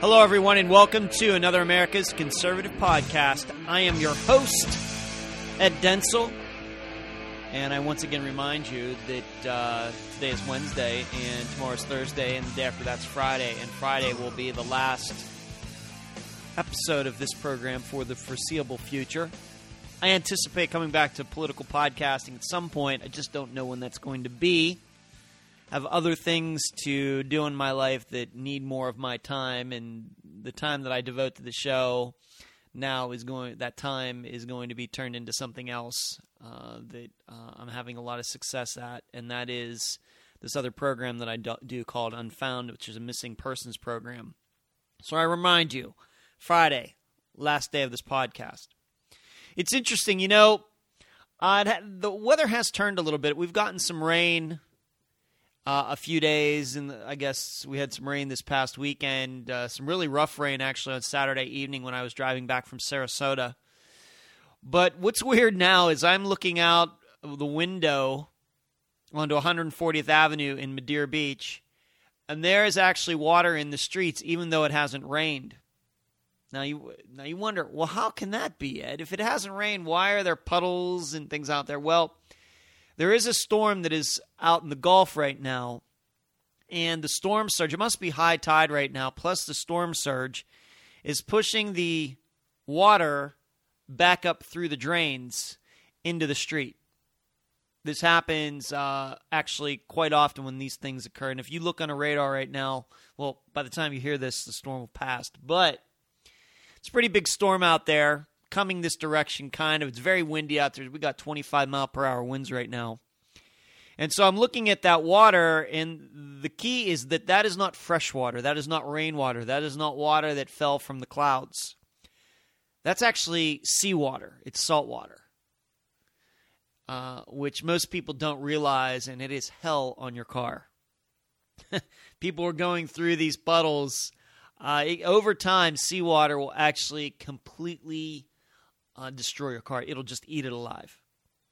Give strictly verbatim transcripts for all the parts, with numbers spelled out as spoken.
Hello, everyone, and welcome to another America's Conservative Podcast. I am your host, Ed Dentzel, and I once again remind you that uh, today is Wednesday, and tomorrow's Thursday, and the day after that's Friday, and Friday will be the last episode of this program for the foreseeable future. I anticipate coming back to political podcasting at some point. I just don't know when that's going to be. I have other things to do in my life that need more of my time, and the time that I devote to the show now is going. That time is going to be turned into something else uh, that uh, I'm having a lot of success at, and that is this other program that I do, do called Unfound, which is a missing persons program. So I remind you, Friday, last day of this podcast. It's interesting, you know. Uh, the weather has turned a little bit. We've gotten some rain. Uh, a few days, and I guess we had some rain this past weekend, uh, some really rough rain actually on Saturday evening when I was driving back from Sarasota. But what's weird now is I'm looking out the window onto one hundred fortieth Avenue in Madeira Beach, and there is actually water in the streets even though it hasn't rained. Now you now you wonder, well, how can that be, Ed? If it hasn't rained, why are there puddles and things out there? Well, there is a storm that is out in the Gulf right now, and the storm surge, it must be high tide right now, plus the storm surge is pushing the water back up through the drains into the street. This happens uh, actually quite often when these things occur, and if you look on a radar right now, well, by the time you hear this, the storm will pass, but it's a pretty big storm out there. Coming this direction, kind of. It's very windy out there. We got twenty-five mile per hour winds right now. And so I'm looking at that water, and the key is that that is not fresh water. That is not rainwater. That is not water that fell from the clouds. That's actually seawater. It's salt water, uh, which most people don't realize, and it is hell on your car. People are going through these puddles. Uh, it, over time, seawater will actually completely Uh, destroy your car. It'll just eat it alive.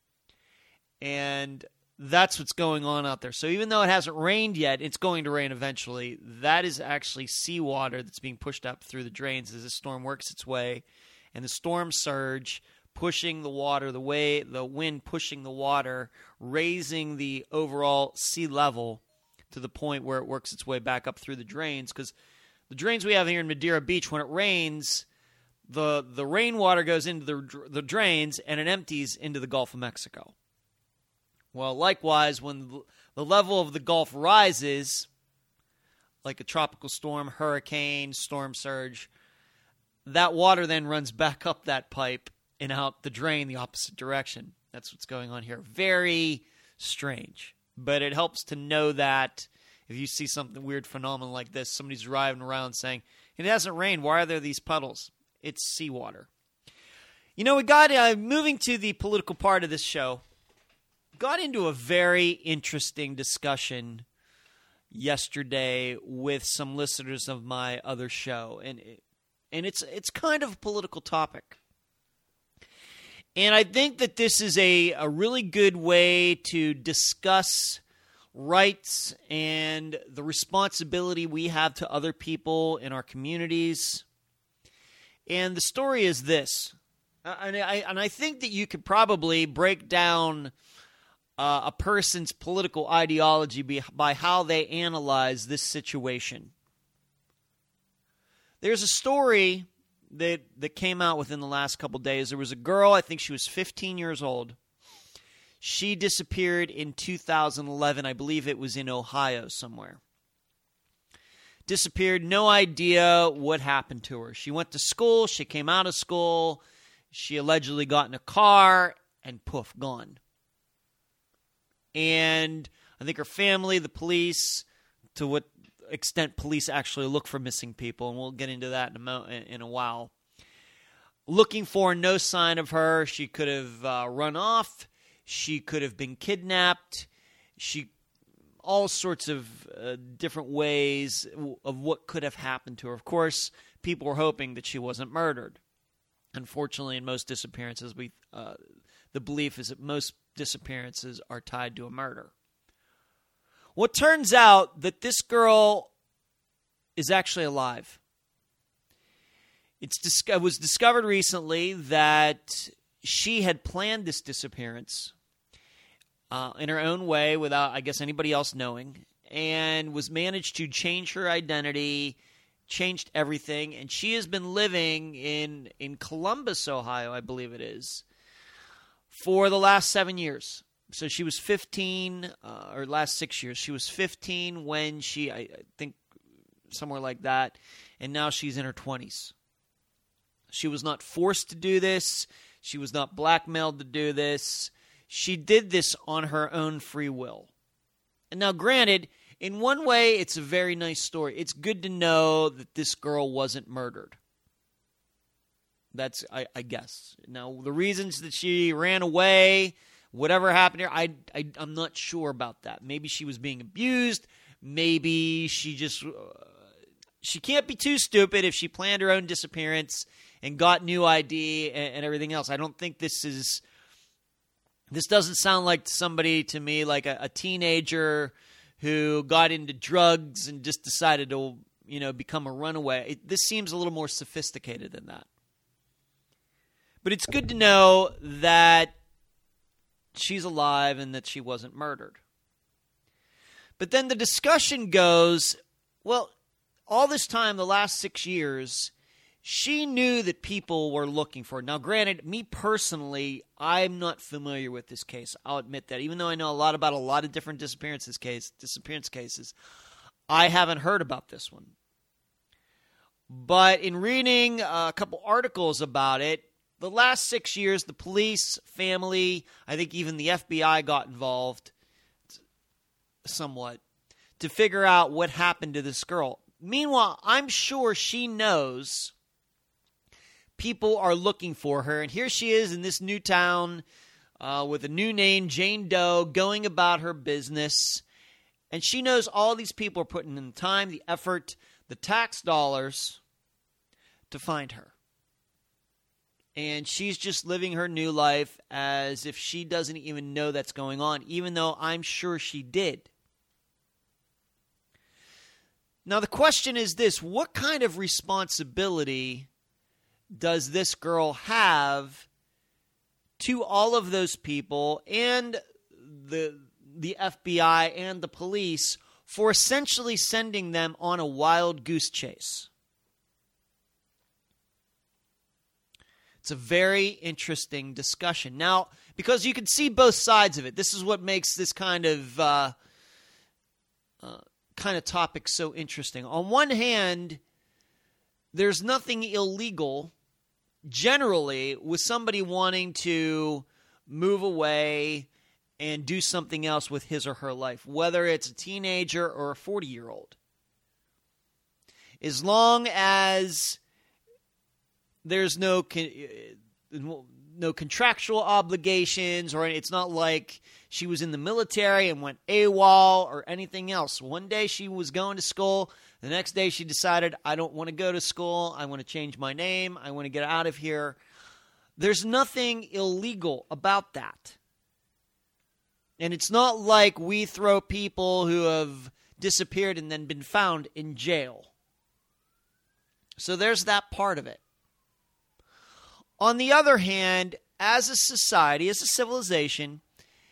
And that's what's going on out there. So even though it hasn't rained yet, it's going to rain eventually. That is actually seawater that's being pushed up through the drains as the storm works its way. And the storm surge pushing the water, the way the wind pushing the water, raising the overall sea level to the point where it works its way back up through the drains. Because the drains we have here in Madeira Beach, when it rains, The the rainwater goes into the the drains and it empties into the Gulf of Mexico. Well, likewise, when the level of the Gulf rises, like a tropical storm, hurricane, storm surge, that water then runs back up that pipe and out the drain the opposite direction. That's what's going on here. Very strange. But it helps to know that if you see something weird phenomenon like this, somebody's driving around saying, it hasn't rained, why are there these puddles? It's seawater. You know, we got, uh, moving to the political part of this show, got into a very interesting discussion yesterday with some listeners of my other show, and and it's it's kind of a political topic. And I think that this is a, a really good way to discuss rights and the responsibility we have to other people in our communities. And the story is this, and I, and I think that you could probably break down uh, a person's political ideology by, by how they analyze this situation. There's a story that that came out within the last couple days. There was a girl, I think she was fifteen years old. She disappeared in two thousand eleven. I believe it was in Ohio somewhere. Disappeared, no idea what happened to her. She went to school, she came out of school, she allegedly got in a car, and poof, gone. And I think her family, the police, to what extent police actually look for missing people, and we'll get into that in a, mo- in a while. Looking for no sign of her. She could have uh, run off. She could have been kidnapped. She all sorts of uh, different ways of what could have happened to her. Of course, people were hoping that she wasn't murdered. Unfortunately, in most disappearances, we uh, the belief is that most disappearances are tied to a murder. Well, it turns out that this girl is actually alive. It's dis- it was discovered recently that she had planned this disappearance uh, in her own way without, I guess, anybody else knowing, and was managed to change her identity, changed everything, and she has been living in in Columbus, Ohio, I believe it is, for the last seven years. So she was fifteen, uh, or last six years. She was fifteen when she, I, I think, somewhere like that, and now she's in her twenties. She was not forced to do this. She was not blackmailed to do this. She did this on her own free will. And now, granted, in one way, it's a very nice story. It's good to know that this girl wasn't murdered. That's, I, I guess. Now, the reasons that she ran away, whatever happened here, I, I, I'm not sure about that. Maybe she was being abused. Maybe she just... Uh, she can't be too stupid if she planned her own disappearance and got new I D and, and everything else. I don't think this is... This doesn't sound like somebody to me, like a, a teenager who got into drugs and just decided to, you know, become a runaway. It, this seems a little more sophisticated than that. But it's good to know that she's alive and that she wasn't murdered. But then the discussion goes, well, all this time, the last six years, she knew that people were looking for her. Now, granted, me personally, I'm not familiar with this case. I'll admit that. Even though I know a lot about a lot of different disappearances case, disappearance cases, I haven't heard about this one. But in reading a couple articles about it, the last six years, the police, family, I think even the F B I got involved somewhat to figure out what happened to this girl. Meanwhile, I'm sure she knows people are looking for her, and here she is in this new town uh, with a new name, Jane Doe, going about her business, and she knows all these people are putting in the time, the effort, the tax dollars to find her. And she's just living her new life as if she doesn't even know that's going on, even though I'm sure she did. Now, the question is this: what kind of responsibility does this girl have to all of those people and the the F B I and the police for essentially sending them on a wild goose chase? It's a very interesting discussion. Now, because you can see both sides of it, this is what makes this kind of uh, uh, kind of topic so interesting. On one hand, there's nothing illegal generally with somebody wanting to move away and do something else with his or her life, whether it's a teenager or a forty-year-old. As long as there's no no contractual obligations, or it's not like she was in the military and went AWOL or anything else. One day she was going to school. The next day she decided, I don't want to go to school. I want to change my name. I want to get out of here. There's nothing illegal about that. And it's not like we throw people who have disappeared and then been found in jail. So there's that part of it. On the other hand, as a society, as a civilization,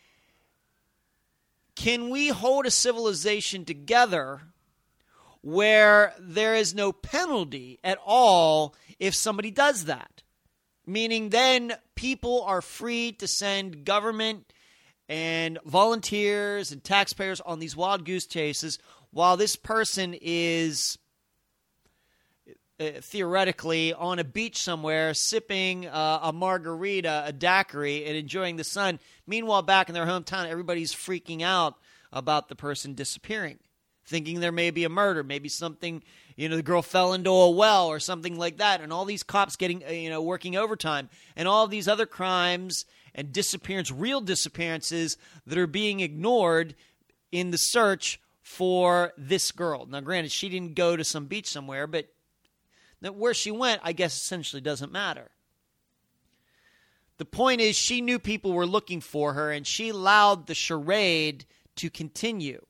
can we hold a civilization together where there is no penalty at all if somebody does that? Meaning then people are free to send government and volunteers and taxpayers on these wild goose chases while this person is uh, theoretically on a beach somewhere sipping uh, a margarita, a daiquiri, and enjoying the sun. Meanwhile, back in their hometown, everybody's freaking out about the person disappearing, thinking there may be a murder, maybe something, you know, the girl fell into a well or something like that, and all these cops getting, you know, working overtime, and all of these other crimes and disappearance, real disappearances that are being ignored in the search for this girl. Now, granted, she didn't go to some beach somewhere, but where she went, I guess, essentially doesn't matter. The point is, she knew people were looking for her, and she allowed the charade to continue.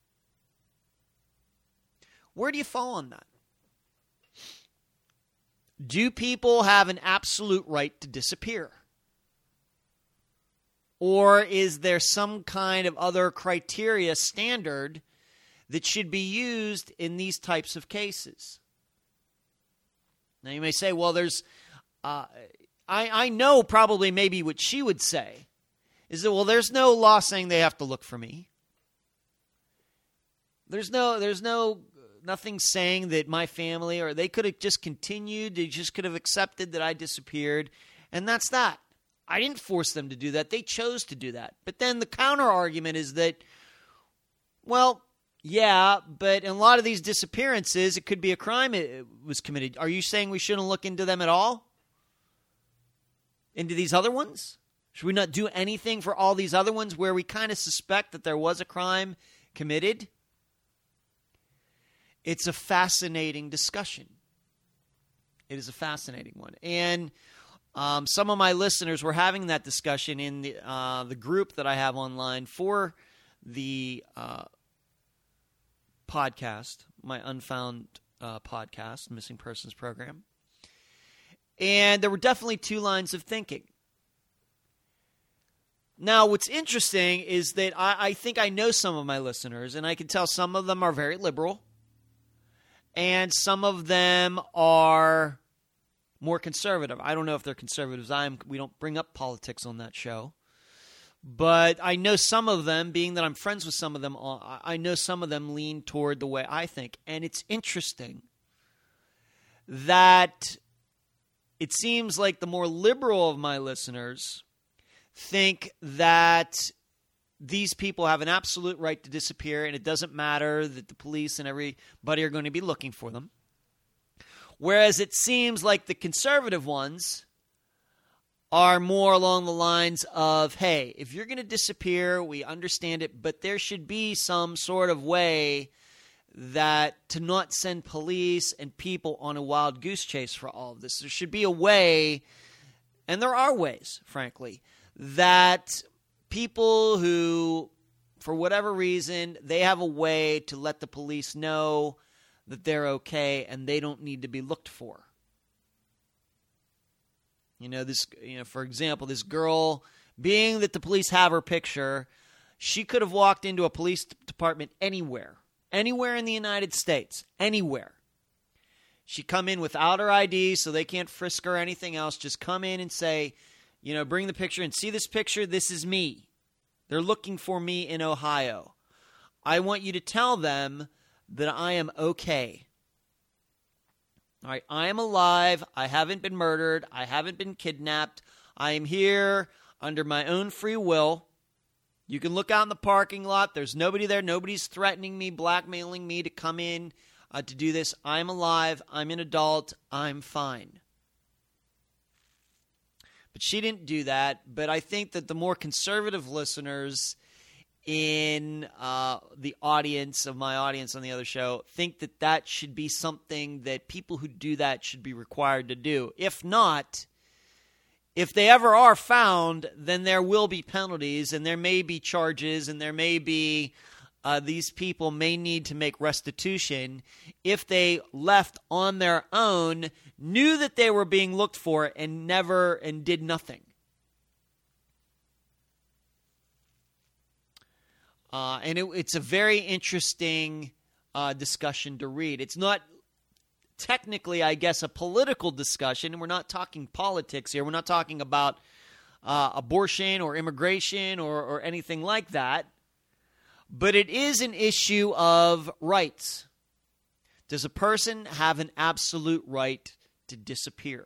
Where do you fall on that? Do people have an absolute right to disappear? Or is there some kind of other criteria standard that should be used in these types of cases? Now you may say, well, there's, uh, I, I know probably maybe what she would say is that, well, there's no law saying they have to look for me. There's no, there's no, nothing saying that my family, or they could have just continued, they just could have accepted that I disappeared, and that's that. I didn't force them to do that. They chose to do that. But then the counter argument is that, well, yeah, but in a lot of these disappearances, it could be a crime it was committed. Are you saying we shouldn't look into them at all? Into these other ones? Should we not do anything for all these other ones where we kind of suspect that there was a crime committed? It's a fascinating discussion. It is a fascinating one. And um, some of my listeners were having that discussion in the, uh, the group that I have online for the uh, podcast, my Unfound uh, podcast, Missing Persons Program. And there were definitely two lines of thinking. Now, what's interesting is that I, I think I know some of my listeners, and I can tell some of them are very liberal, and some of them are more conservative. I don't know if they're conservatives. I'm, we don't bring up politics on that show. But I know some of them, being that I'm friends with some of them, I know some of them lean toward the way I think. And it's interesting that it seems like the more liberal of my listeners think that these people have an absolute right to disappear, and it doesn't matter that the police and everybody are going to be looking for them. Whereas it seems like the conservative ones are more along the lines of, hey, if you're going to disappear, we understand it, but there should be some sort of way that to not send police and people on a wild goose chase for all of this. There should be a way, and there are ways, frankly, that people who, for whatever reason, they have a way to let the police know that they're okay and they don't need to be looked for. You know, this, you know, for example, this girl, being that the police have her picture, she could have walked into a police department anywhere, anywhere in the United States, anywhere. She come in without her I D, so they can't frisk her or anything else. Just come in and say, you know, bring the picture and see this picture. This is me. They're looking for me in Ohio. I want you to tell them that I am okay. All right, I am alive. I haven't been murdered. I haven't been kidnapped. I am here under my own free will. You can look out in the parking lot. There's nobody there. Nobody's threatening me, blackmailing me to come in uh, to do this. I'm alive. I'm an adult. I'm fine. But she didn't do that. But I think that the more conservative listeners in uh, the audience of my audience on the other show think that that should be something that people who do that should be required to do. If not, if they ever are found, then there will be penalties and there may be charges and there may be uh, these people may need to make restitution if they left on their own, knew that they were being looked for and never and did nothing. Uh, and it, it's a very interesting uh, discussion to read. It's not technically, I guess, a political discussion, and we're not talking politics here. We're not talking about uh, abortion or immigration or, or anything like that. But it is an issue of rights. Does a person have an absolute right to disappear?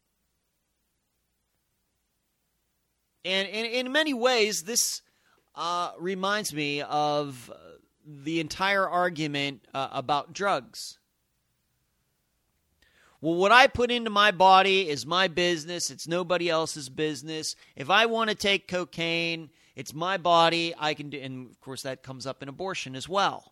And in, in many ways, this Uh, reminds me of the entire argument uh, about drugs. Well, what I put into my body is my business. It's nobody else's business. If I want to take cocaine, it's my body. I can do, and of course that comes up in abortion as well.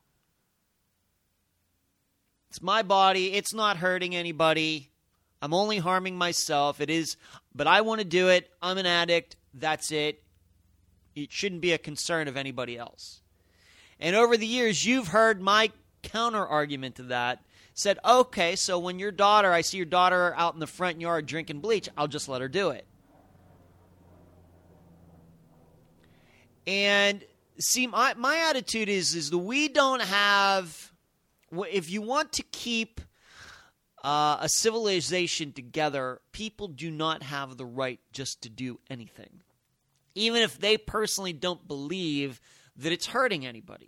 It's my body. It's not hurting anybody. I'm only harming myself. It is, but I want to do it. I'm an addict. That's it. It shouldn't be a concern of anybody else. And over the years, you've heard my counter argument to that, said, okay, so when your daughter, I see your daughter out in the front yard drinking bleach, I'll just let her do it. And see, my, my attitude is, is that we don't have, if you want to keep uh, a civilization together, people do not have the right just to do anything, even if they personally don't believe that it's hurting anybody.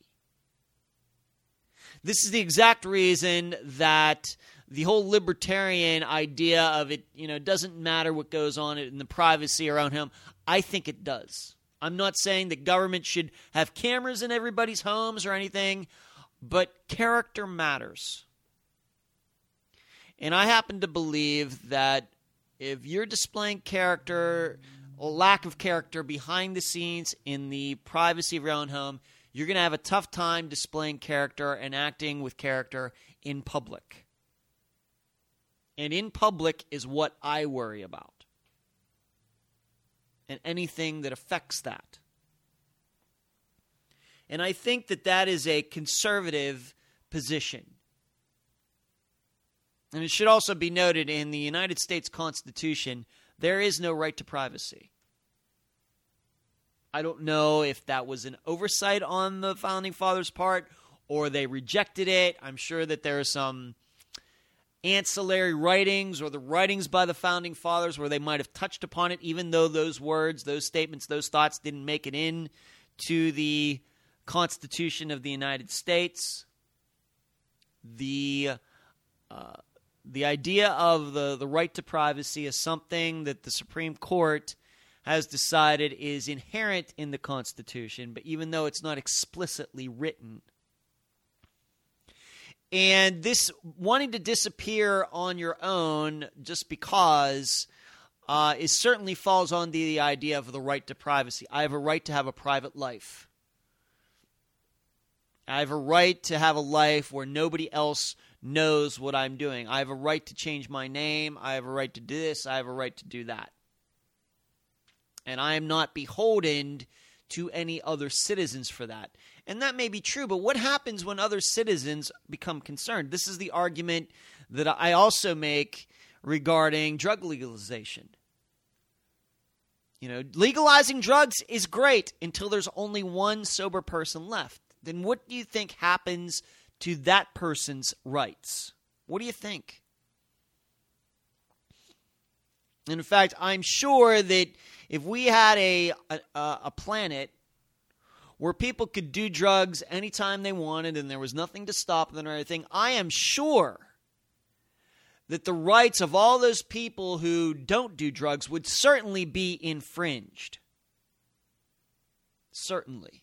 This is the exact reason that the whole libertarian idea of it, you know, doesn't matter what goes on in the privacy around him, I think it does. I'm not saying that government should have cameras in everybody's homes or anything, but character matters. And I happen to believe that if you're displaying character, or lack of character behind the scenes in the privacy of your own home, you're going to have a tough time displaying character and acting with character in public. And in public is what I worry about. And anything that affects that. And I think that that is a conservative position. And it should also be noted in the United States Constitution, there is no right to privacy. I don't know if that was an oversight on the Founding Fathers' part or they rejected it. I'm sure that there are some ancillary writings or the writings by the Founding Fathers where they might have touched upon it, even though those words, those statements, those thoughts didn't make it in to the Constitution of the United States. The uh, the idea of the, the right to privacy is something that the Supreme Court has decided is inherent in the Constitution, but even though it's not explicitly written. And this wanting to disappear on your own just because uh, is certainly falls on the idea of the right to privacy. I have a right to have a private life. I have a right to have a life where nobody else knows what I'm doing. I have a right to change my name. I have a right to do this. I have a right to do that. And I am not beholden to any other citizens for that. And that may be true, but what happens when other citizens become concerned? This is the argument that I also make regarding drug legalization. You know, legalizing drugs is great until there's only one sober person left. Then what do you think happens to that person's rights? What do you think? In fact, I'm sure that if we had a, a, a planet where people could do drugs anytime they wanted and there was nothing to stop them or anything, I am sure that the rights of all those people who don't do drugs would certainly be infringed. Certainly.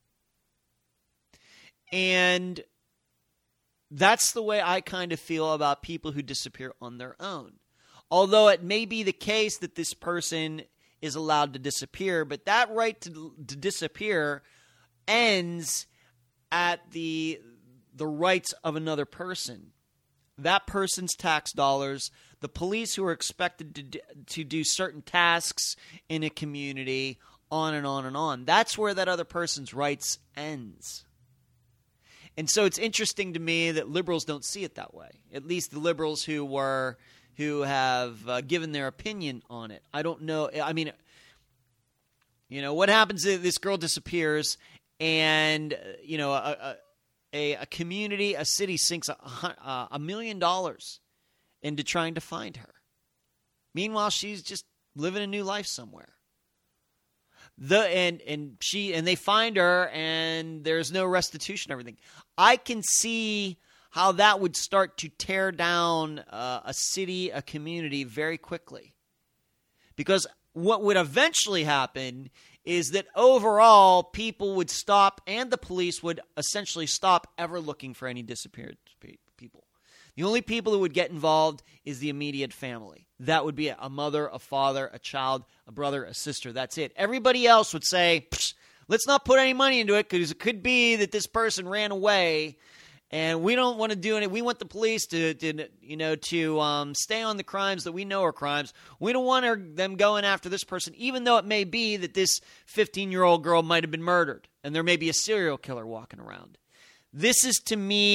And that's the way I kind of feel about people who disappear on their own. Although it may be the case that this person is allowed to disappear, but that right to, to disappear ends at the the rights of another person. That person's tax dollars, the police who are expected to do, to do certain tasks in a community, on and on and on. That's where that other person's rights ends. And so it's interesting to me that liberals don't see it that way. At least the liberals who were who have uh, given their opinion on it. I don't know. I mean, you know, what happens if this girl disappears and, you know, a, a, a community, a city sinks a, a million dollars into trying to find her. Meanwhile, she's just living a new life somewhere. The and and she and they find her and there's no restitution, everything. I can see how that would start to tear down uh, a city, a community very quickly. Because what would eventually happen is that overall people would stop and the police would essentially stop ever looking for any disappeared people. The only people who would get involved is the immediate family. That would be a mother, a father, a child, a brother, a sister. That's it. Everybody else would say, let's not put any money into it because it could be that this person ran away and we don't want to do it. We want the police to, to you know, to um, stay on the crimes that we know are crimes. We don't want her, them going after this person, even though it may be that this fifteen-year-old girl might have been murdered and there may be a serial killer walking around. This is, to me,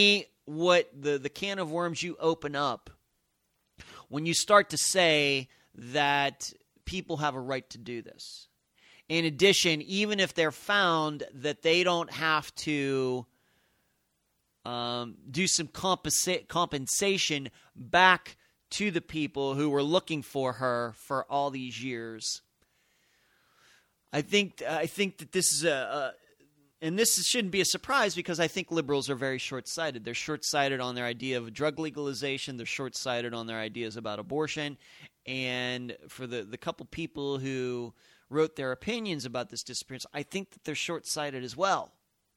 what the, the can of worms you open up when you start to say that people have a right to do this. In addition, even if they're found, that they don't have to um, do some compensa- compensation back to the people who were looking for her for all these years. I think I think that this is a, a and this shouldn't be a surprise, because I think liberals are very short-sighted. They're short-sighted on their idea of drug legalization. They're short-sighted on their ideas about abortion. And for the, the couple people who wrote their opinions about this disappearance, I think that they're short-sighted as well.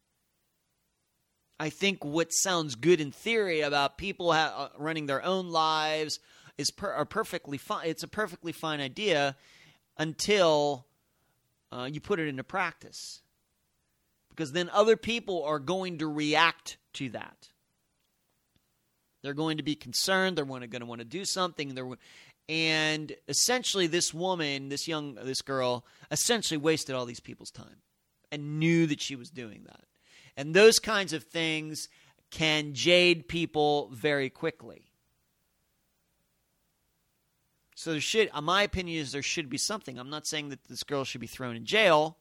I think what sounds good in theory about people ha- running their own lives is per- are perfectly fine. It's a perfectly fine idea until uh, you put it into practice. Because then other people are going to react to that. They're going to be concerned. They're going to want to do something. They're, and essentially, this woman, this young, this girl, essentially wasted all these people's time and knew that she was doing that. And those kinds of things can jade people very quickly. So there should, my opinion is there should be something. I'm not saying that this girl should be thrown in jail.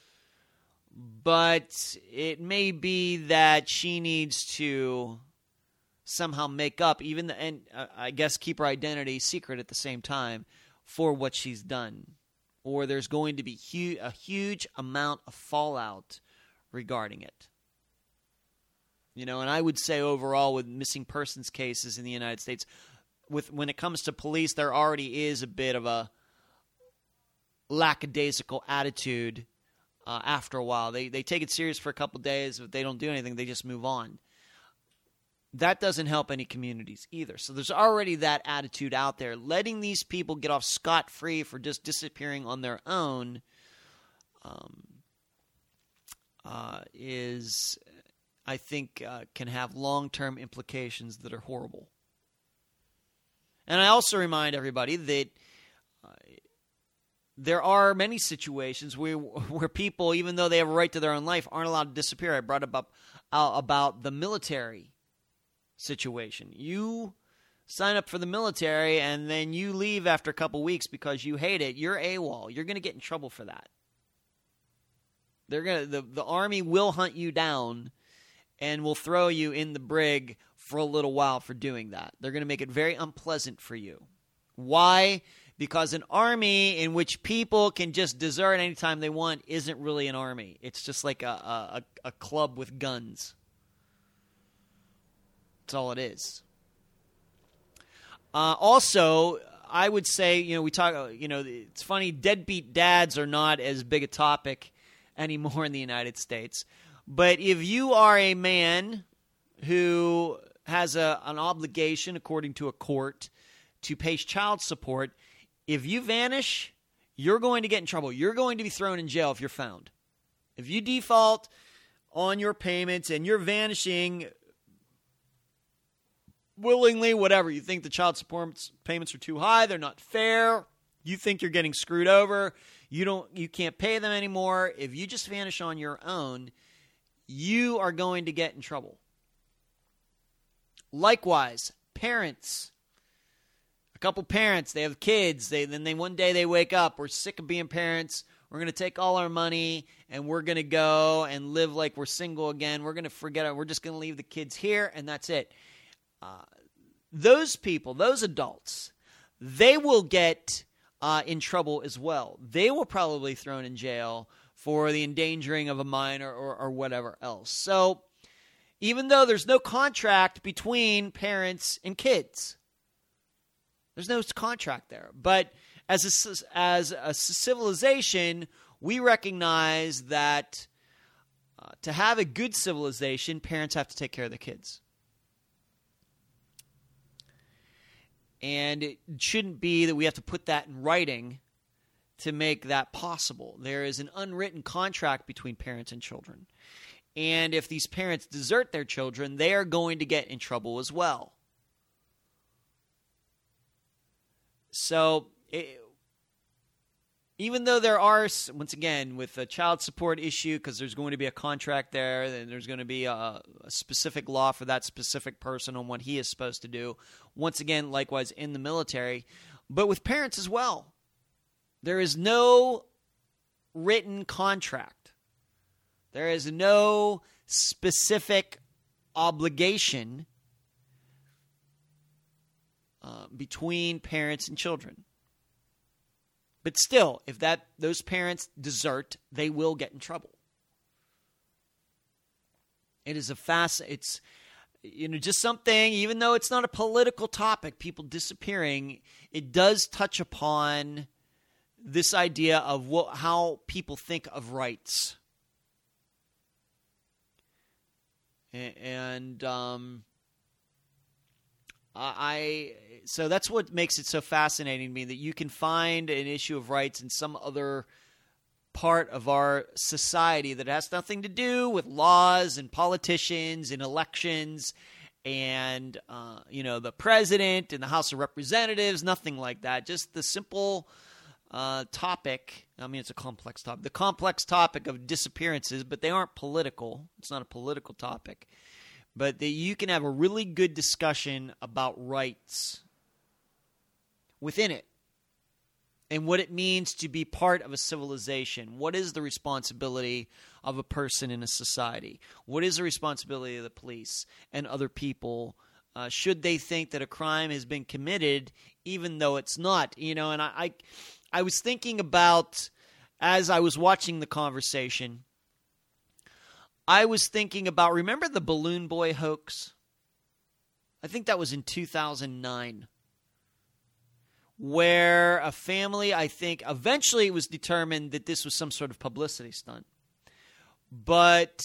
But it may be that she needs to somehow make up, even the, and uh, I guess keep her identity secret at the same time, for what she's done. Or there's going to be hu- a huge amount of fallout regarding it. You know, and I would say overall with missing persons cases in the United States, with when it comes to police, there already is a bit of a lackadaisical attitude. Uh, after a while, they they take it serious for a couple days. If they don't do anything, they just move on. That doesn't help any communities either. So there's already that attitude out there. Letting these people get off scot-free for just disappearing on their own um, uh, is, I think, uh, can have long-term implications that are horrible. And I also remind everybody that uh, there are many situations where where people, even though they have a right to their own life, aren't allowed to disappear. I brought up uh, about the military situation. You sign up for the military and then you leave after a couple weeks because you hate it. You're AWOL. You're going to get in trouble for that. They're gonna the, the Army will hunt you down and will throw you in the brig for a little while for doing that. They're going to make it very unpleasant for you. Why? Because an army in which people can just desert anytime they want isn't really an army. It's just like a, a, a club with guns. That's all it is. Uh, also, I would say, you know, we talk, you know, it's funny, deadbeat dads are not as big a topic anymore in the United States. But if you are a man who has a, an obligation, according to a court, to pay child support, if you vanish, you're going to get in trouble. You're going to be thrown in jail if you're found. If you default on your payments and you're vanishing willingly, whatever, you think the child support payments are too high, they're not fair, you think you're getting screwed over, you don't, you can't pay them anymore. If you just vanish on your own, you are going to get in trouble. Likewise, parents. A couple parents, they have kids, they then they one day they wake up, we're sick of being parents, we're going to take all our money, and we're going to go and live like we're single again, we're going to forget it, we're just going to leave the kids here, and that's it. Uh, those people, those adults, they will get uh, in trouble as well. They will probably be thrown in jail for the endangering of a minor or, or whatever else. So, even though there's no contract between parents and kids, there's no contract there. But as a, as a civilization, we recognize that uh, to have a good civilization, parents have to take care of their kids. And it shouldn't be that we have to put that in writing to make that possible. There is an unwritten contract between parents and children. And if these parents desert their children, they are going to get in trouble as well. So, it, even though there are, once again, with a child support issue, because there's going to be a contract there, and there's going to be a, a specific law for that specific person on what he is supposed to do. Once again, likewise in the military, but with parents as well. There is no written contract. There is no specific obligation uh, between parents and children. But still, if that those parents desert, they will get in trouble. It is a fast, it's, you know, just something, even though it's not a political topic, people disappearing, it does touch upon this idea of what, how people think of rights. And um, I, so that's what makes it so fascinating to me, that you can find an issue of rights in some other part of our society that has nothing to do with laws and politicians and elections and, uh, you know, the president and the House of Representatives, nothing like that. Just the simple uh, topic. I mean, it's a complex topic. The complex topic of disappearances, but they aren't political. It's not a political topic. But that you can have a really good discussion about rights within it and what it means to be part of a civilization. What is the responsibility of a person in a society? What is the responsibility of the police and other people? Uh, should they think that a crime has been committed, even though it's not? You know, and I, I, I was thinking about, as I was watching the conversation, I was thinking about, remember the Balloon Boy hoax? I think that was in two thousand nine. Where a family, I think, eventually it was determined that this was some sort of publicity stunt. But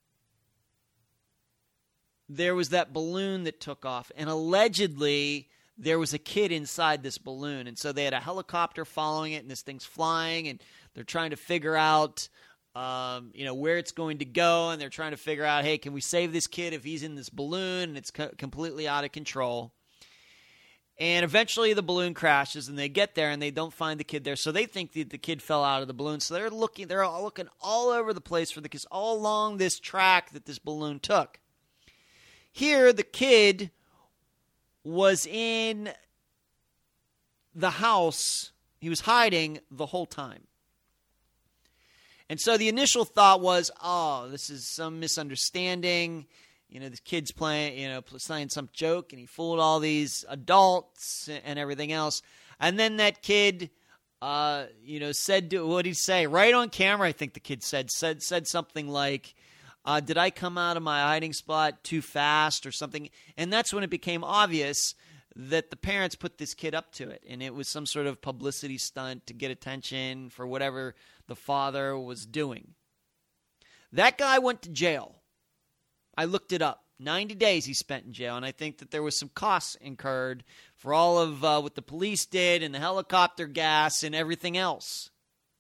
there was that balloon that took off, and allegedly there was a kid inside this balloon. And so they had a helicopter following it, and this thing's flying, and they're trying to figure out Um, you know, where it's going to go, and they're trying to figure out, hey, can we save this kid if he's in this balloon and it's co- completely out of control? And eventually the balloon crashes, and they get there, and they don't find the kid there, so they think that the kid fell out of the balloon. So they're looking, they're all looking all over the place for the kids, all along this track that this balloon took. Here, the kid was in the house. He was hiding the whole time. And so the initial thought was, oh, this is some misunderstanding. You know, the kid's playing, you know, playing some joke, and he fooled all these adults and everything else. And then that kid, uh, you know, said, what did he say? Right on camera, I think the kid said, said, said something like, uh, did I come out of my hiding spot too fast or something? And that's when it became obvious that the parents put this kid up to it, and it was some sort of publicity stunt to get attention for whatever the father was doing. That guy went to jail. I looked it up. ninety days he spent in jail, and I think that there was some costs incurred for all of uh, what the police did and the helicopter gas and everything else.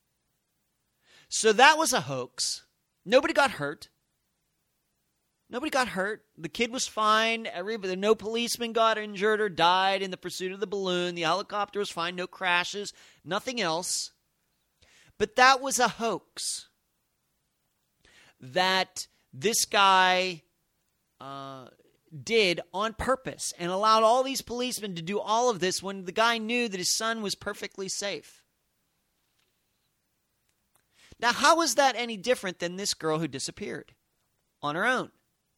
So that was a hoax. Nobody got hurt. Nobody got hurt. The kid was fine. Everybody, no policeman got injured or died in the pursuit of the balloon. The helicopter was fine. No crashes. Nothing else. But that was a hoax. That this guy uh, did on purpose and allowed all these policemen to do all of this when the guy knew that his son was perfectly safe. Now, how is that any different than this girl who disappeared on her own?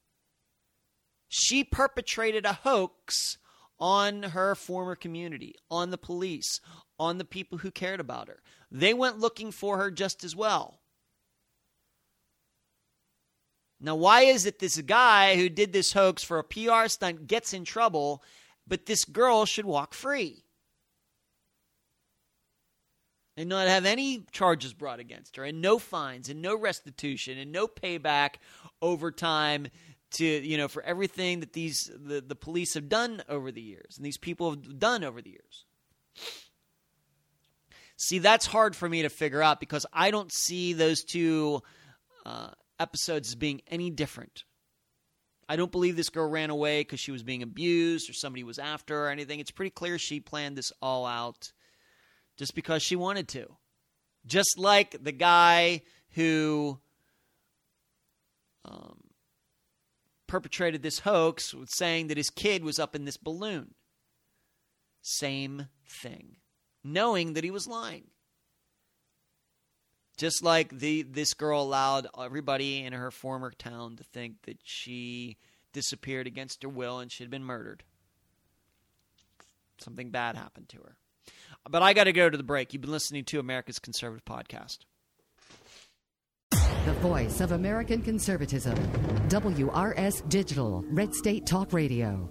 She perpetrated a hoax on her former community, on the police, on the people who cared about her. They went looking for her just as well. Now, why is it this guy who did this hoax for a P R stunt gets in trouble, but this girl should walk free and not have any charges brought against her, and no fines, and no restitution, and no payback over time to, you know, for everything that these the, the police have done over the years, and these people have done over the years? See, that's hard for me to figure out, because I don't see those two uh, episodes as being any different. I don't believe this girl ran away because she was being abused or somebody was after her or anything. It's pretty clear she planned this all out just because she wanted to. Just like the guy who um, perpetrated this hoax with saying that his kid was up in this balloon. Same thing. Knowing that he was lying. Just like the this girl allowed everybody in her former town to think that she disappeared against her will and she had been murdered. Something bad happened to her. But I got to go to the break. You've been listening to America's Conservative Podcast. The voice of American conservatism. W R S Digital, Red State Talk Radio.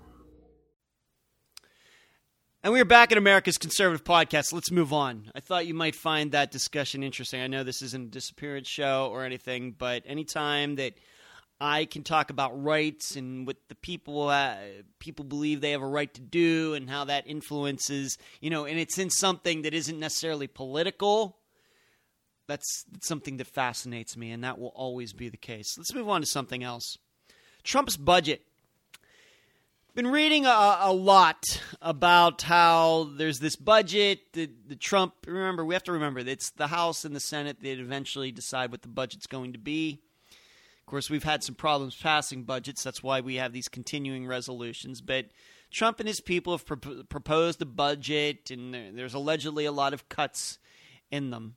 And we are back at America's Conservative Podcast. Let's move on. I thought you might find that discussion interesting. I know this isn't a disappearance show or anything, but anytime that I can talk about rights and what the people uh, people believe they have a right to do and how that influences, you know, and it's in something that isn't necessarily political, that's, that's something that fascinates me, and that will always be the case. Let's move on to something else. Trump's budget. Been reading a, a lot about how there's this budget, the, the Trump, remember, we have to remember, it's the House and the Senate that eventually decide what the budget's going to be. Of course, we've had some problems passing budgets, that's why we have these continuing resolutions, but Trump and his people have pro- proposed a budget, and there, there's allegedly a lot of cuts in them.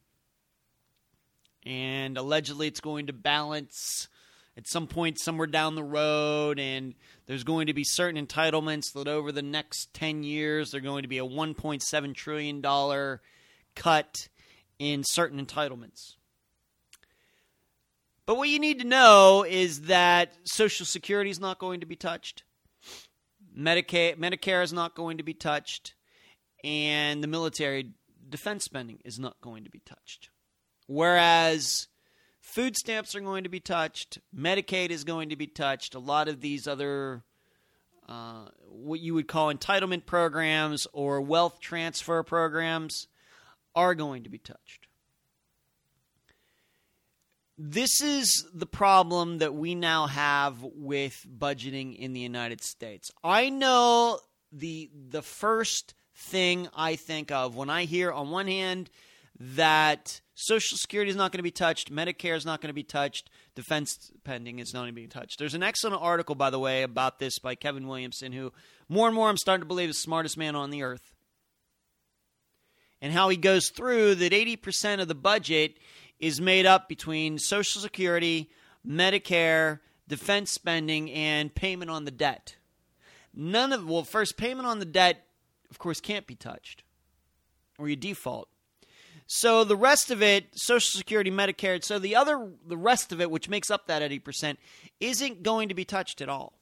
And allegedly it's going to balance at some point somewhere down the road, and there's going to be certain entitlements that over the next ten years, they're going to be a one point seven trillion dollars cut in certain entitlements. But what you need to know is that Social Security is not going to be touched. Medicaid, Medicare is not going to be touched. And the military defense spending is not going to be touched. Whereas food stamps are going to be touched. Medicaid is going to be touched. A lot of these other, uh, what you would call entitlement programs or wealth transfer programs are going to be touched. This is the problem that we now have with budgeting in the United States. I know the the first thing I think of when I hear, on one hand, that Social Security is not going to be touched, Medicare is not going to be touched, defense spending is not going to be touched. There's an excellent article, by the way, about this by Kevin Williamson, who more and more I'm starting to believe is the smartest man on the earth. And how he goes through that eighty percent of the budget is made up between Social Security, Medicare, defense spending, and payment on the debt. None of, well, first, payment on the debt, of course, can't be touched, or you default. So the rest of it, Social Security, Medicare, so the other, the rest of it, which makes up that eighty percent, isn't going to be touched at all.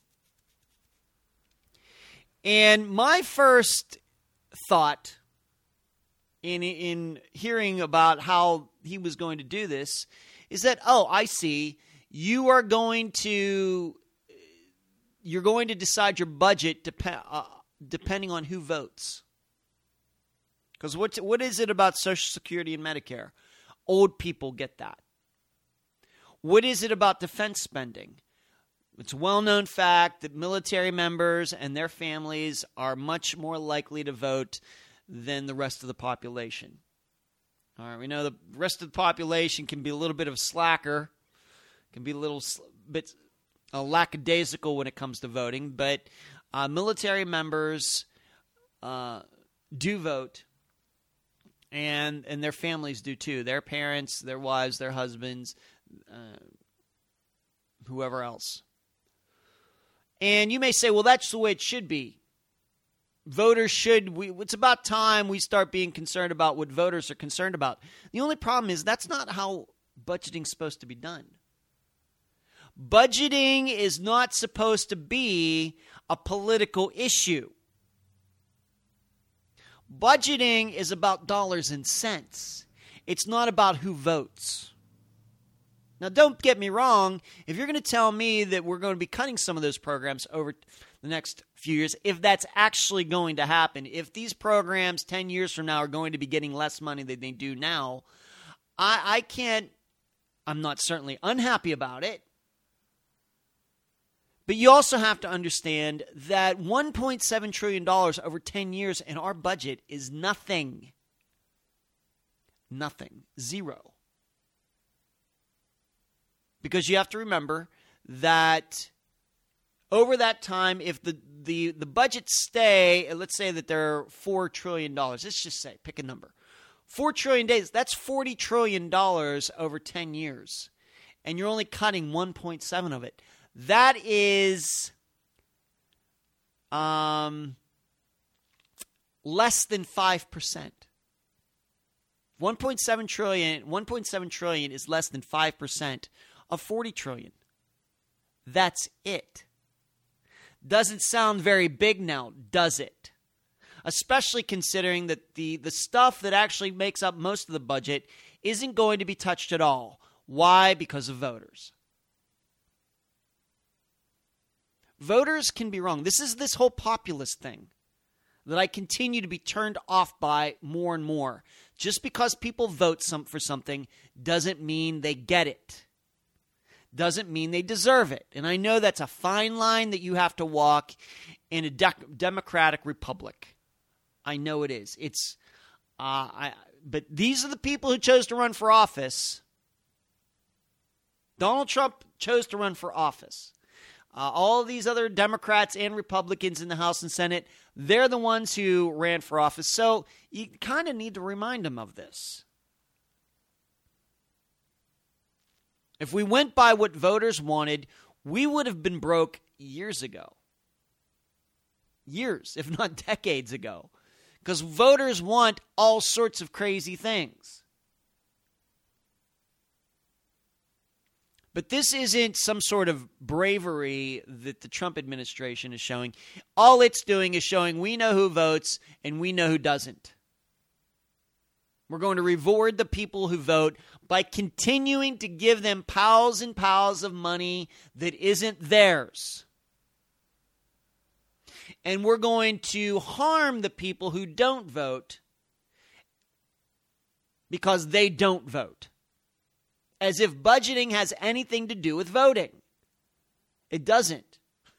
And my first thought in in hearing about how he was going to do this is that, oh, I see, you are going to, you're going to decide your budget dep- uh, depending on who votes. Because what what is it about Social Security and Medicare? Old people get that. What is it about defense spending? It's a well-known fact that military members and their families are much more likely to vote than the rest of the population. All right, we know the rest of the population can be a little bit of a slacker, can be a little bit uh, lackadaisical when it comes to voting, but uh, military members uh, do vote. And and their families do too. Their parents, their wives, their husbands, uh, whoever else. And you may say, well, that's the way it should be. Voters should, we, it's about time we start being concerned about what voters are concerned about. The only problem is that's not how budgeting is supposed to be done. Budgeting is not supposed to be a political issue. Budgeting is about dollars and cents. It's not about who votes. Now, don't get me wrong. If you're going to tell me that we're going to be cutting some of those programs over the next few years, if that's actually going to happen, if these programs ten years from now are going to be getting less money than they do now, I, I can't, I'm not certainly unhappy about it. But you also have to understand that one point seven trillion dollars over ten years in our budget is nothing. Nothing. Zero. Because you have to remember that over that time, if the, the, the budgets stay, let's say that they're four trillion dollars. Let's just say, pick a number. four trillion dollars, that's forty trillion dollars over ten years. And you're only cutting one point seven of it. That is um, less than five percent. one point seven trillion, one point seven trillion is less than five percent of forty trillion. That's it. Doesn't sound very big now, does it? Especially considering that the, the stuff that actually makes up most of the budget isn't going to be touched at all. Why? Because of voters. Voters can be wrong. This is this whole populist thing that I continue to be turned off by more and more. Just because people vote some, for something doesn't mean they get it. Doesn't mean they deserve it. And I know that's a fine line that you have to walk in a de- democratic republic. I know it is. It's, uh, I. But these are the people who chose to run for office. Donald Trump chose to run for office. Uh, all these other Democrats and Republicans in the House and Senate, they're the ones who ran for office. So you kind of need to remind them of this. If we went by what voters wanted, we would have been broke years ago. Years, if not decades ago. Because voters want all sorts of crazy things. But this isn't some sort of bravery that the Trump administration is showing. All it's doing is showing we know who votes and we know who doesn't. We're going to reward the people who vote by continuing to give them piles and piles of money that isn't theirs. And we're going to harm the people who don't vote because they don't vote. As if budgeting has anything to do with voting. It doesn't.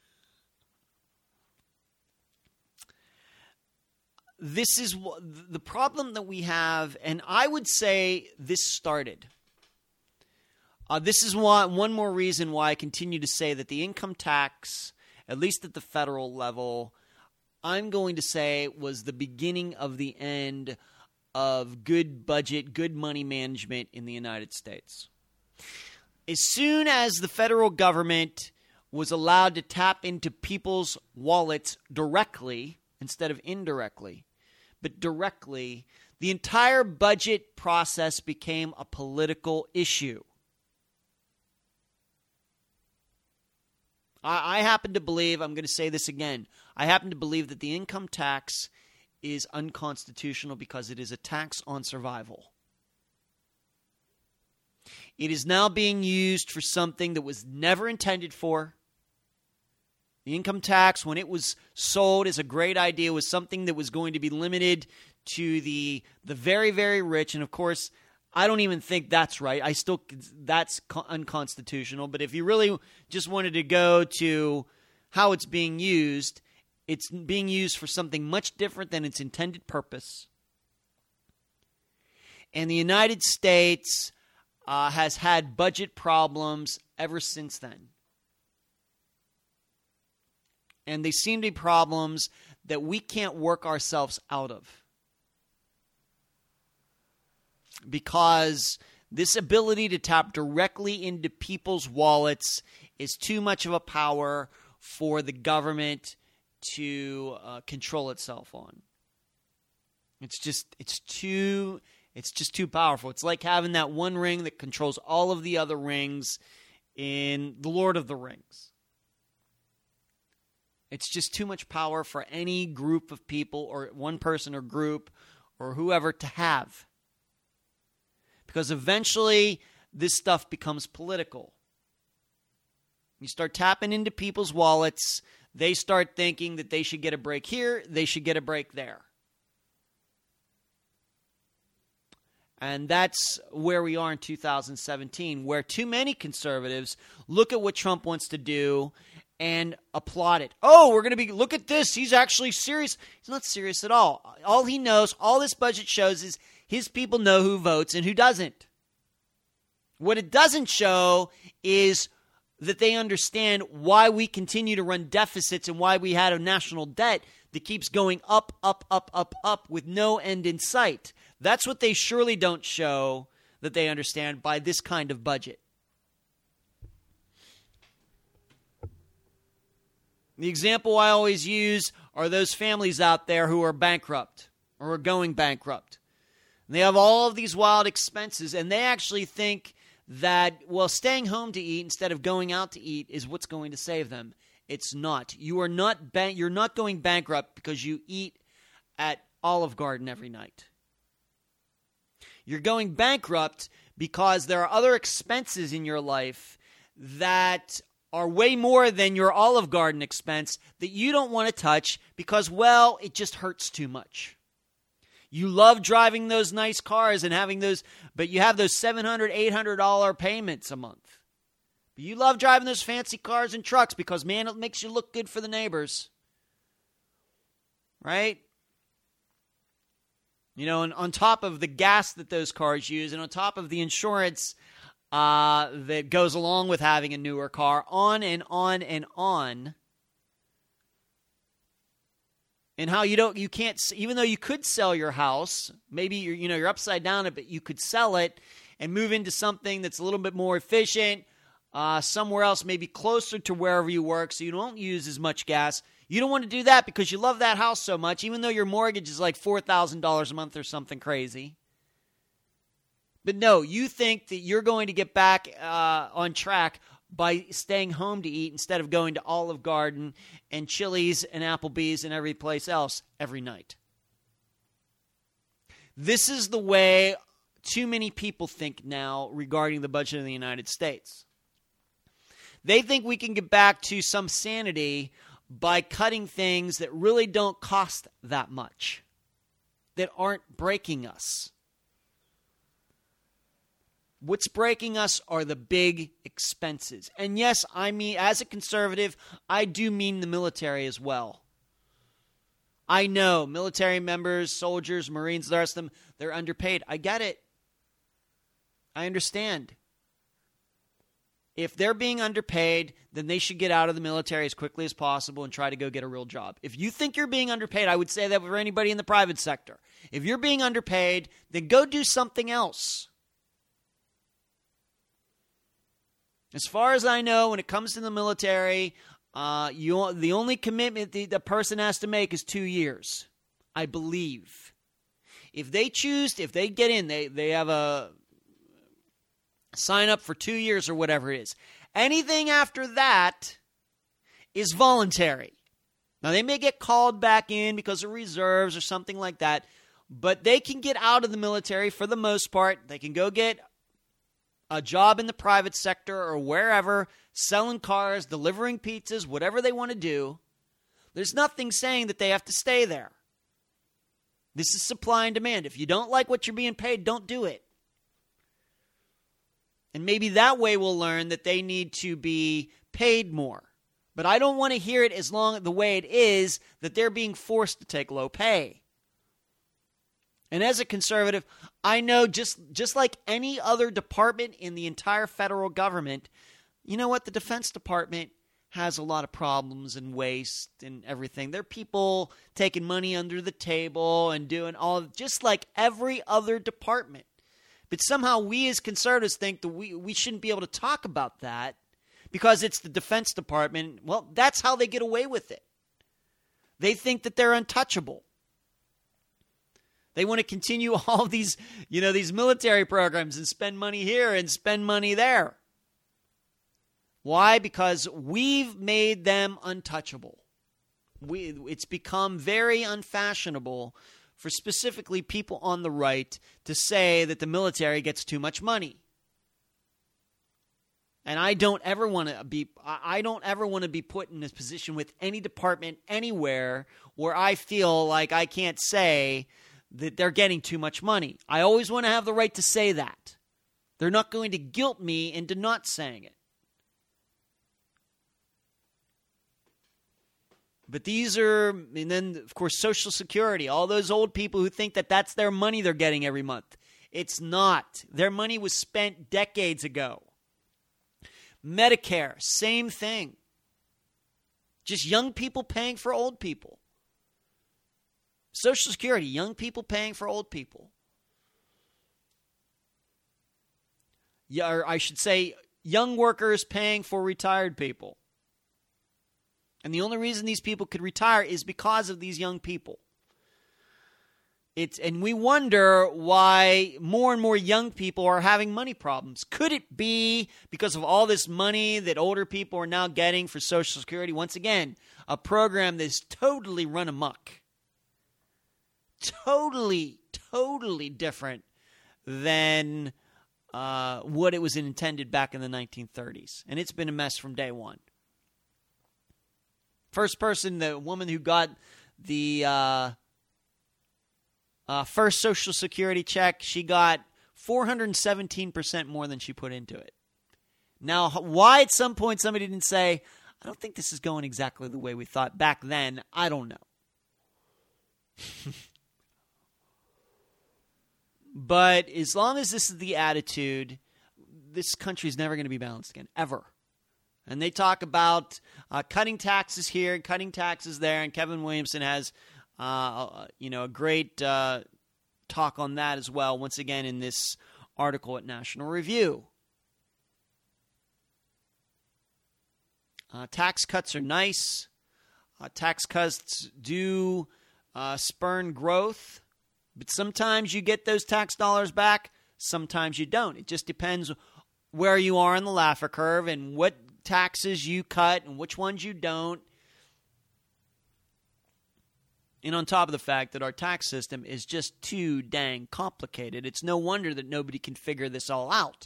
This is the problem that we have, and I would say this started. Uh, this is why, one more reason why I continue to say that the income tax, at least at the federal level, I'm going to say was the beginning of the end of good budget, good money management in the United States. As soon as the federal government was allowed to tap into people's wallets directly instead of indirectly, but directly, the entire budget process became a political issue. I, I happen to believe, I'm going to say this again, I happen to believe that the income tax is unconstitutional because it is a tax on survival. It is now being used for something that was never intended for. The income tax, when it was sold as a great idea, was something that was going to be limited to the the very, very rich. And of course, I don't even think that's right. I still, that's unconstitutional. But if you really just wanted to go to how it's being used, it's being used for something much different than its intended purpose. And the United States uh, has had budget problems ever since then. And they seem to be problems that we can't work ourselves out of. Because this ability to tap directly into people's wallets is too much of a power for the government to uh, control itself on. It's just, it's too, it's just too powerful. It's like having that one ring that controls all of the other rings in The Lord of the Rings. It's just too much power for any group of people or one person or group or whoever to have. Because eventually this stuff becomes political. You start tapping into people's wallets, they start thinking that they should get a break here, they should get a break there. And that's where we are in two thousand seventeen, where too many conservatives look at what Trump wants to do and applaud it. Oh, we're going to be, look at this. He's actually serious. He's not serious at all. All he knows, all this budget shows is his people know who votes and who doesn't. What it doesn't show is that they understand why we continue to run deficits and why we had a national debt that keeps going up, up, up, up, up with no end in sight. That's what they surely don't show that they understand by this kind of budget. The example I always use are those families out there who are bankrupt or are going bankrupt. And they have all of these wild expenses, and they actually think that, well, staying home to eat instead of going out to eat is what's going to save them. It's not. You are not ban- you're not going bankrupt because you eat at Olive Garden every night. You're going bankrupt because there are other expenses in your life that are way more than your Olive Garden expense that you don't want to touch because, well, it just hurts too much. You love driving those nice cars and having those, but you have those seven hundred dollars, eight hundred dollars payments a month. But you love driving those fancy cars and trucks because, man, it makes you look good for the neighbors. Right? You know, and on top of the gas that those cars use and on top of the insurance uh, that goes along with having a newer car, on and on and on. And how you don't, you can't, even though you could sell your house, maybe you're, you know, you're upside down, but you could sell it and move into something that's a little bit more efficient, uh, somewhere else, maybe closer to wherever you work, so you don't use as much gas. You don't want to do that because you love that house so much, even though your mortgage is like four thousand dollars a month or something crazy. But no, you think that you're going to get back uh, on track by staying home to eat instead of going to Olive Garden and Chili's and Applebee's and every place else every night. This is the way too many people think now regarding the budget of the United States. They think we can get back to some sanity by cutting things that really don't cost that much, that aren't breaking us. What's breaking us are the big expenses. And yes, I mean, as a conservative, I do mean the military as well. I know military members, soldiers, Marines, the rest of them, they're underpaid. I get it. I understand. If they're being underpaid, then they should get out of the military as quickly as possible and try to go get a real job. If you think you're being underpaid, I would say that for anybody in the private sector. If you're being underpaid, then go do something else. As far as I know, when it comes to the military, uh, you, the only commitment the, the person has to make is two years, I believe. If they choose, if they get in, they, they have a sign up for two years or whatever it is. Anything after that is voluntary. Now, they may get called back in because of reserves or something like that, but they can get out of the military for the most part. They can go get a job in the private sector or wherever, selling cars, delivering pizzas, whatever they want to do. There's nothing saying that they have to stay there. This is supply and demand. If you don't like what you're being paid, don't do it. And maybe that way we'll learn that they need to be paid more. But I don't want to hear it as long the way it is that they're being forced to take low pay. And as a conservative, I know just, just like any other department in the entire federal government, you know what? The Defense Department has a lot of problems and waste and everything. There are people taking money under the table and doing all, just like every other department. But somehow we as conservatives think that we, we shouldn't be able to talk about that because it's the Defense Department. Well, that's how they get away with it. They think that they're untouchable. They want to continue all these, you know, these military programs and spend money here and spend money there. Why? Because we've made them untouchable. We, it's become very unfashionable for specifically people on the right to say that the military gets too much money. And I don't ever want to be I don't ever want to be put in this position with any department anywhere where I feel like I can't say that they're getting too much money. I always want to have the right to say that. They're not going to guilt me into not saying it. But these are, and then, of course, Social Security, all those old people who think that that's their money they're getting every month. It's not. Their money was spent decades ago. Medicare, same thing. Just young people paying for old people. Social Security, young people paying for old people. Yeah, or I should say, young workers paying for retired people. And the only reason these people could retire is because of these young people. It's, and we wonder why more and more young people are having money problems. Could it be because of all this money that older people are now getting for Social Security? Once again, a program that's totally run amok. Totally, totally different than uh, what it was intended back in the nineteen thirties. And it's been a mess from day one. First person, the woman who got the uh, uh, first Social Security check, she got four hundred seventeen percent more than she put into it. Now, why at some point somebody didn't say, I don't think this is going exactly the way we thought back then, I don't know. But as long as this is the attitude, this country is never going to be balanced again, ever. And they talk about uh, cutting taxes here and cutting taxes there, and Kevin Williamson has, uh, you know, a great uh, talk on that as well. Once again, in this article at National Review, uh, tax cuts are nice. Uh, tax cuts do uh, spurn growth, but sometimes you get those tax dollars back. Sometimes you don't. It just depends where you are in the Laffer curve and what taxes you cut and which ones you don't. And on top of the fact that our tax system is just too dang complicated, it's no wonder that nobody can figure this all out.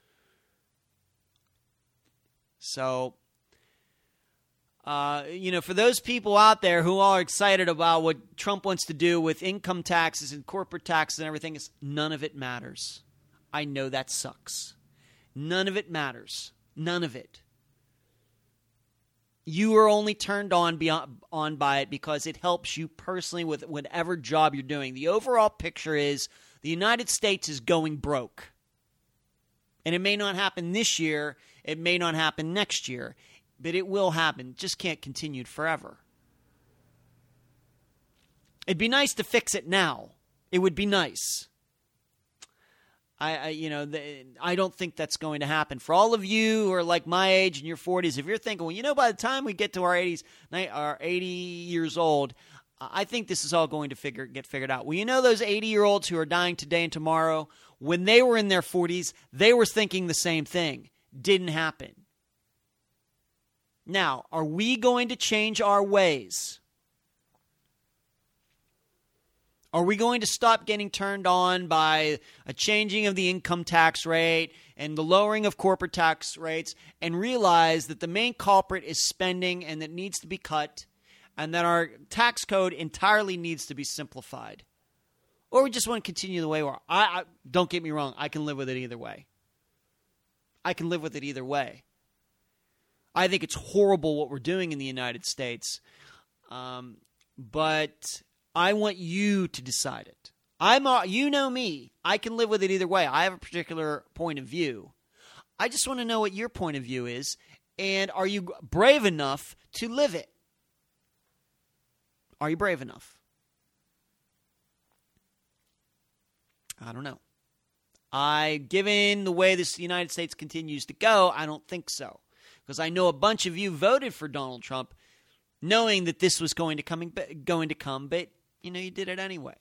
So, uh, you know, for those people out there who are excited about what Trump wants to do with income taxes and corporate taxes and everything, it's, none of it matters. I know that sucks. None of it matters. None of it. You are only turned on beyond, on by it because it helps you personally with whatever job you're doing. The overall picture is the United States is going broke. And it may not happen this year. It may not happen next year. But it will happen. It just can't continue forever. It'd be nice to fix it now. It would be nice. I, I, you know, the, I don't think that's going to happen. For all of you who are like my age in your forties, if you're thinking, well, you know, by the time we get to our eighties, our eighty years old, I think this is all going to figure get figured out. Well, you know, those eighty-year-olds who are dying today and tomorrow, when they were in their forties, they were thinking the same thing. Didn't happen. Now, are we going to change our ways? Are we going to stop getting turned on by a changing of the income tax rate and the lowering of corporate tax rates and realize that the main culprit is spending and that needs to be cut and that our tax code entirely needs to be simplified? Or we just want to continue the way we are? I, I, don't get me wrong. I can live with it either way. I can live with it either way. I think it's horrible what we're doing in the United States, um, but I want you to decide it. I'm, uh, you know me. I can live with it either way. I have a particular point of view. I just want to know what your point of view is, and are you brave enough to live it? Are you brave enough? I don't know. I, given the way this United States continues to go, I don't think so. Because I know a bunch of you voted for Donald Trump knowing that this was going to coming going to come, but you know, you did it anyway.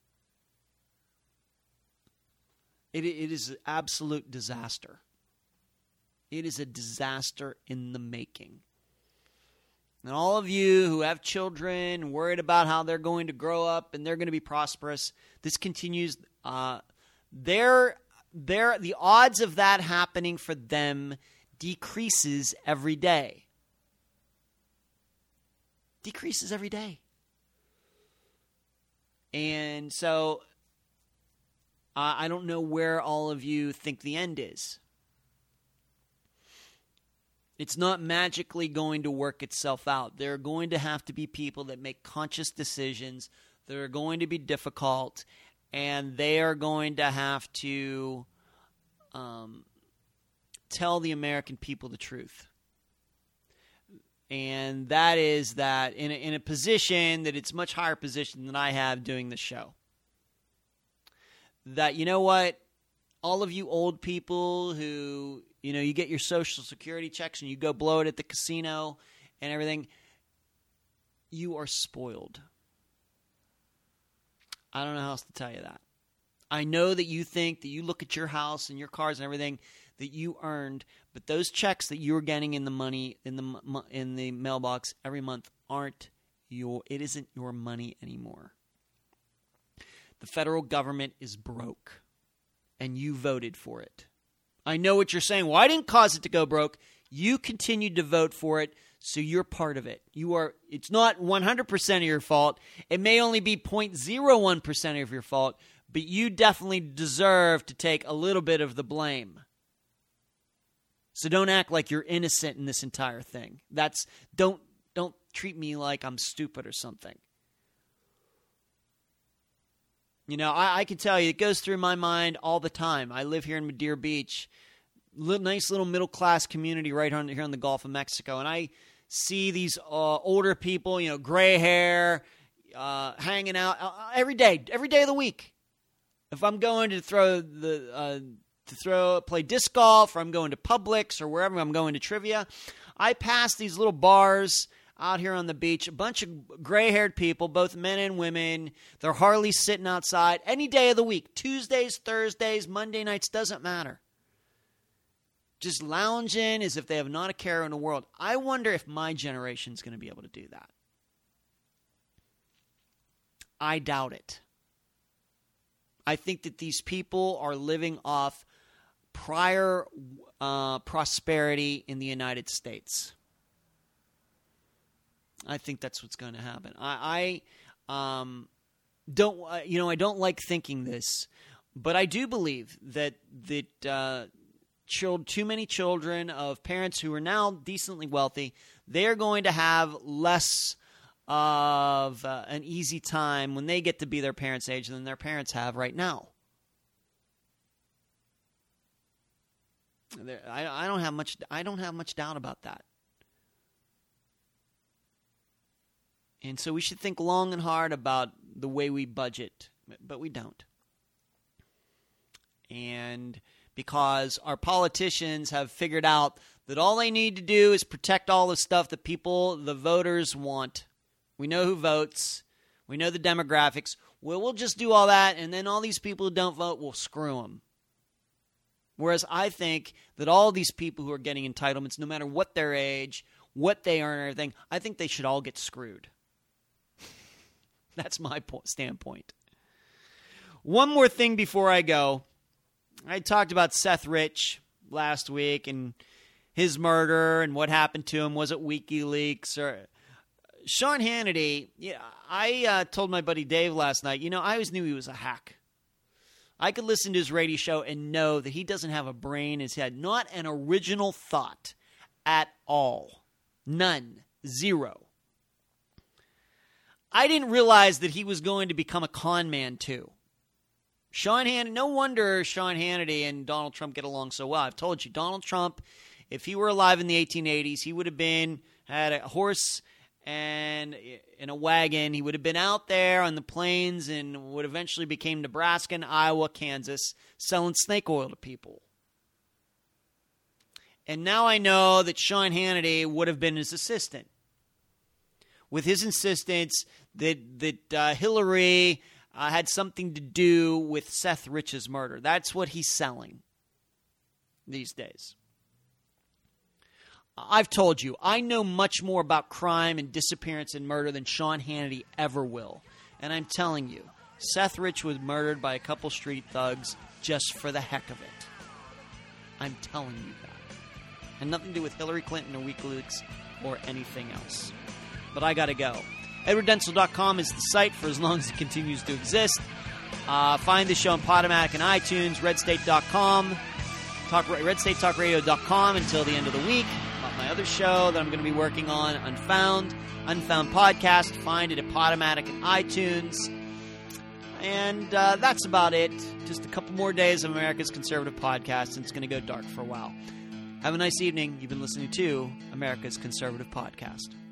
It, it is an absolute disaster. It is a disaster in the making. And all of you who have children, worried about how they're going to grow up and they're going to be prosperous, this continues. Uh, they're, they're, the odds of that happening for them decreases every day. Decreases every day. And so uh, I don't know where all of you think the end is. It's not magically going to work itself out. There are going to have to be people that make conscious decisions that are going to be difficult, and they are going to have to um, tell the American people the truth. And that is that in a, in a position that it's much higher position than I have doing the show. That, you know what, all of you old people who, you know, you get your Social Security checks and you go blow it at the casino and everything, you are spoiled. I don't know how else to tell you that. I know that you think that you look at your house and your cars and everything that you earned, but those checks that you're getting in the money in the in the mailbox every month aren't your. It isn't your money anymore. The federal government is broke, and you voted for it. I know what you're saying. Well, I didn't cause it to go broke. You continued to vote for it, so you're part of it. You are. It's not one hundred percent of your fault. It may only be zero point zero one percent of your fault, but you definitely deserve to take a little bit of the blame. So don't act like you're innocent in this entire thing. That's don't don't treat me like I'm stupid or something. You know, I, I can tell you, it goes through my mind all the time. I live here in Madeira Beach, little, nice little middle-class community right on, here in the Gulf of Mexico, and I see these uh, older people, you know, gray hair, uh, hanging out uh, every day, every day of the week. If I'm going to throw the uh, to throw play disc golf, or I'm going to Publix, or wherever I'm going to trivia, I pass these little bars out here on the beach, a bunch of gray-haired people, both men and women. They're hardly sitting outside any day of the week. Tuesdays, Thursdays, Monday nights, doesn't matter. Just lounging as if they have not a care in the world. I wonder if my generation's going to be able to do that. I doubt it. I think that these people are living off prior uh, prosperity in the United States. I think that's what's going to happen. I, I um, don't, uh, you know, I don't like thinking this, but I do believe that that uh, child, too many children of parents who are now decently wealthy, they are going to have less of uh, an easy time when they get to be their parents' age than their parents have right now. I, I don't have much. I don't have much doubt about that. And so we should think long and hard about the way we budget, but we don't. And because our politicians have figured out that all they need to do is protect all the stuff that people, the voters, want. We know who votes. We know the demographics. Well, we'll just do all that, and then all these people who don't vote, we'll screw them. Whereas I think that all these people who are getting entitlements, no matter what their age, what they earn, and everything, I think they should all get screwed. That's my po- standpoint. One more thing before I go. I talked about Seth Rich last week and his murder and what happened to him. Was it WikiLeaks or Sean Hannity? Yeah, I uh, told my buddy Dave last night, you know, I always knew he was a hack. I could listen to his radio show and know that he doesn't have a brain in his head. Not an original thought at all. None. Zero. I didn't realize that he was going to become a con man too. Sean Hannity, no wonder Sean Hannity and Donald Trump get along so well. I've told you, Donald Trump, if he were alive in the eighteen eighties, he would have been, had a horse and in a wagon. He would have been out there on the plains and would eventually became Nebraska and Iowa, Kansas, selling snake oil to people. And now I know that Sean Hannity would have been his assistant. With his insistence that, that uh, Hillary uh, had something to do with Seth Rich's murder. That's what he's selling these days. I've told you, I know much more about crime and disappearance and murder than Sean Hannity ever will. And I'm telling you, Seth Rich was murdered by a couple street thugs just for the heck of it. I'm telling you that. And nothing to do with Hillary Clinton or WikiLeaks or anything else. But I gotta go. Edward Denzel dot com is the site for as long as it continues to exist. Uh, find the show on Podomatic and iTunes, red state dot com, talk, red state talk radio dot com until the end of the week. My my other show that I'm going to be working on, Unfound, Unfound Podcast. Find it at Podomatic and iTunes. And uh, that's about it. Just a couple more days of America's Conservative Podcast, and it's going to go dark for a while. Have a nice evening. You've been listening to America's Conservative Podcast.